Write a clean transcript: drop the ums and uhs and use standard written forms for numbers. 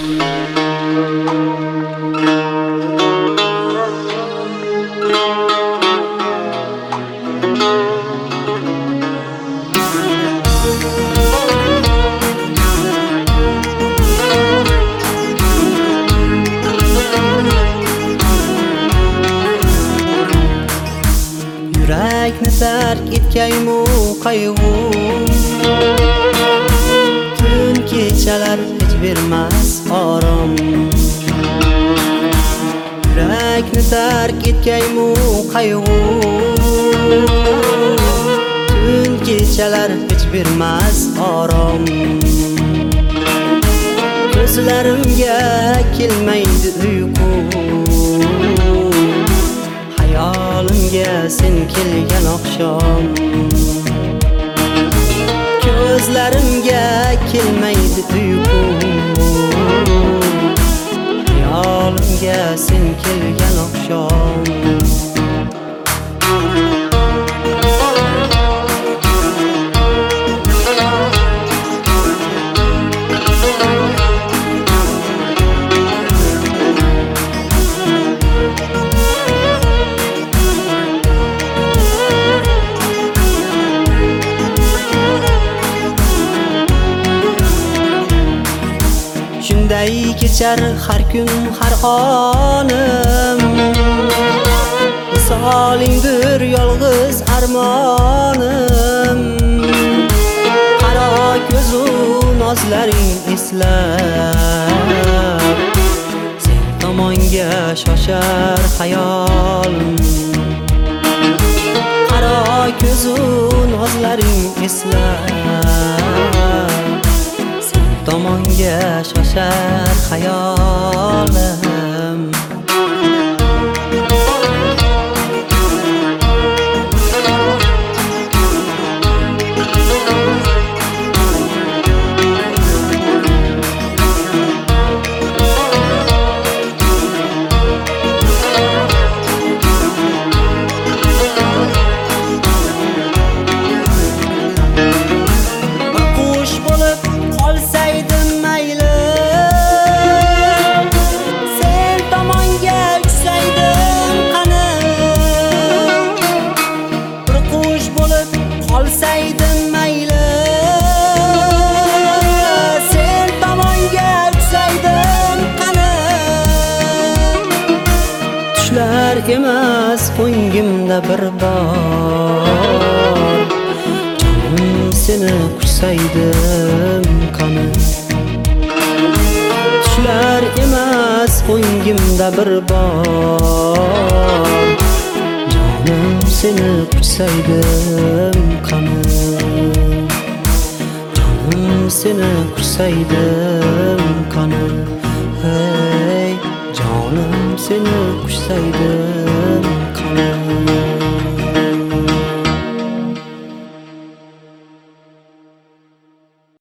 Yurakni tark etgaymu qayg'u, tun kechalar hech bermas orom. Yurakni tark etgaymu qayg'u, tun kechalar hech bermas orom. Ko'zlarimga kelmaydi uyqu, hayolimga sen kelgan oqshom. Ko'zlarimga kelmaydi uyqu, hayolimga sen kelgan oqshom. Shunday kechar har kun har onim, misolingdir yolg'iz armonim. Qaro ko'zu nozlaring eslab, sen tomonga shoshar hayolim. Qaro ko'zu nozlaring eslab, tomonga shoshar hayolim. Qush bo'lib qolsaydim mayli, sen tomonga uchsaydim qani. Bir qush bo'lib qolsaydim mayli, sen tomonga uchsaydim qani. Tushlar emas ko'nglimda bir bor, seni quchsaydim qani. Tushlar emas ko'nglimda bir bor, jonim seni quchsaydim qani. Jonim seni quchsaydim qani. Hey, jonim seni quchsaydim